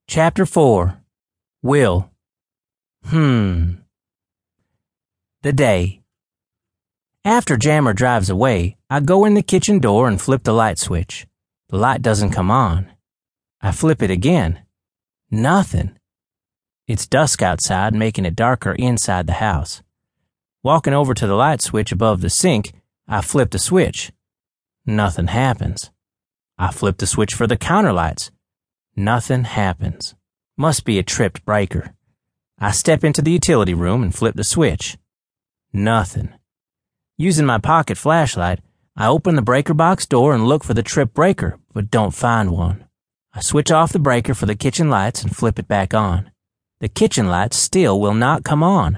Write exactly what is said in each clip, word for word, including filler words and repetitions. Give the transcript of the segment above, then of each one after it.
Chapter four. Will. Hmm. The day. After Jammer drives away, I go in the kitchen door and flip the light switch. The light doesn't come on. I flip it again. Nothing. It's dusk outside, making it darker inside the house. Walking over to the light switch above the sink, I flip the switch. Nothing happens. I flip the switch for the counter lights. Nothing happens. Must be a tripped breaker. I step into the utility room and flip the switch. Nothing. Using my pocket flashlight, I open the breaker box door and look for the tripped breaker, but don't find one. I switch off the breaker for the kitchen lights and flip it back on. The kitchen lights still will not come on.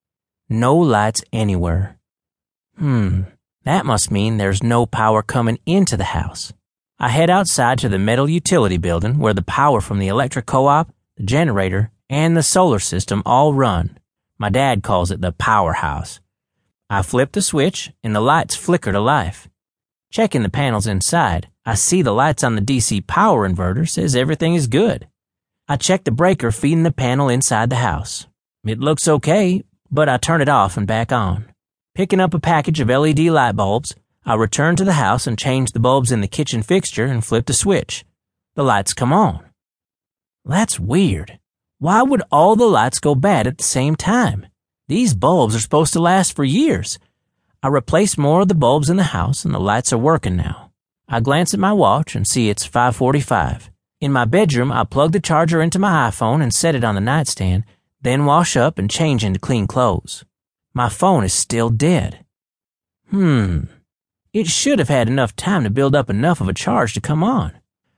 No lights anywhere. Hmm, that must mean there's no power coming into the house. I head outside to the metal utility building where the power from the electric co-op, the generator, and the solar system all run. My dad calls it the powerhouse. I flip the switch and the lights flicker to life. Checking the panels inside, I see the lights on the D C power inverter says everything is good. I check the breaker feeding the panel inside the house. It looks okay, but I turn it off and back on. Picking up a package of L E D light bulbs, I return to the house and change the bulbs in the kitchen fixture and flip the switch. The lights come on. That's weird. Why would all the lights go bad at the same time? These bulbs are supposed to last for years. I replace more of the bulbs in the house and the lights are working now. I glance at my watch and see it's five forty-five. In my bedroom, I plug the charger into my iPhone and set it on the nightstand, then wash up and change into clean clothes. My phone is still dead. Hmm. It should have had enough time to build up enough of a charge to come on.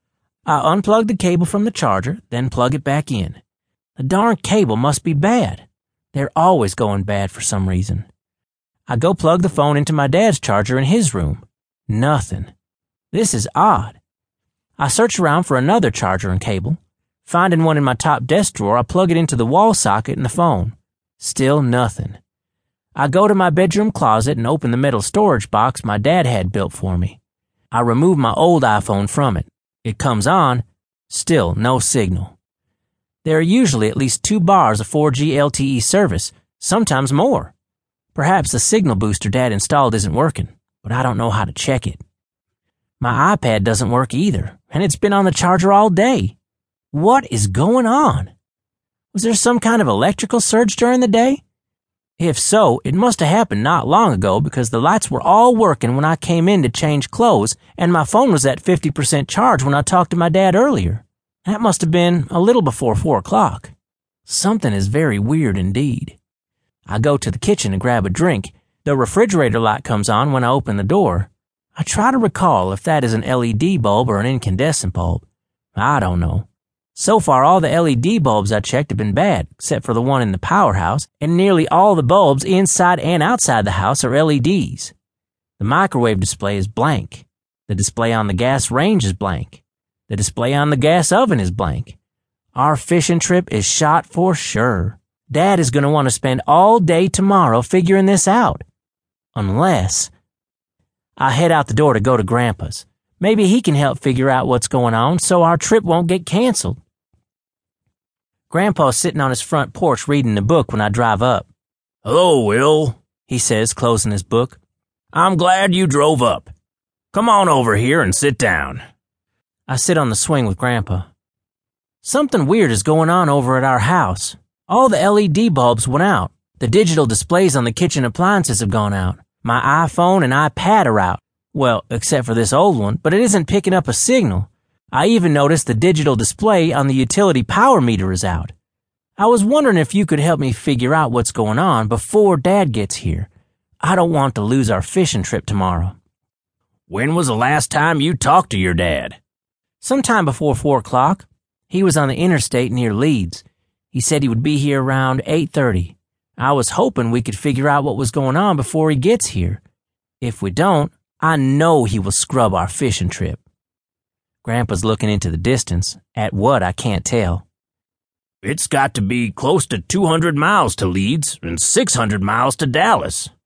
I unplug the cable from the charger, then plug it back in. The darn cable must be bad. They're always going bad for some reason. I go plug the phone into my dad's charger in his room. Nothing. This is odd. I search around for another charger and cable. Finding one in my top desk drawer, I plug it into the wall socket in the phone. Still nothing. I go to my bedroom closet and open the metal storage box my dad had built for me. I remove my old iPhone from it. It comes on. Still no signal. There are usually at least two bars of four G L T E service, sometimes more. Perhaps the signal booster Dad installed isn't working, but I don't know how to check it. My iPad doesn't work either, and it's been on the charger all day. What is going on? Was there some kind of electrical surge during the day? If so, it must have happened not long ago because the lights were all working when I came in to change clothes, and my phone was at fifty percent charge when I talked to my dad earlier. That must have been a little before four o'clock. Something is very weird indeed. I go to the kitchen to grab a drink. The refrigerator light comes on when I open the door. I try to recall if that is an L E D bulb or an incandescent bulb. I don't know. So far, all the L E D bulbs I checked have been bad, except for the one in the powerhouse, and nearly all the bulbs inside and outside the house are L E Ds. The microwave display is blank. The display on the gas range is blank. The display on the gas oven is blank. Our fishing trip is shot for sure. Dad is going to want to spend all day tomorrow figuring this out. Unless... I head out the door to go to Grandpa's. Maybe he can help figure out what's going on so our trip won't get canceled. Grandpa's sitting on his front porch reading a book when I drive up. "Hello, Will," he says, closing his book. "I'm glad you drove up. Come on over here and sit down." I sit on the swing with Grandpa. Something weird is going on over at our house. All the L E D bulbs went out. The digital displays on the kitchen appliances have gone out. My iPhone and iPad are out. Well, except for this old one, but it isn't picking up a signal. I even noticed the digital display on the utility power meter is out. I was wondering if you could help me figure out what's going on before Dad gets here. I don't want to lose our fishing trip tomorrow. "When was the last time you talked to your dad?" "Sometime before four o'clock. He was on the interstate near Leeds. He said he would be here around eight thirty. I was hoping we could figure out what was going on before he gets here. If we don't, I know he will scrub our fishing trip." Grandpa's looking into the distance. At what, I can't tell. "It's got to be close to two hundred miles to Leeds and six hundred miles to Dallas.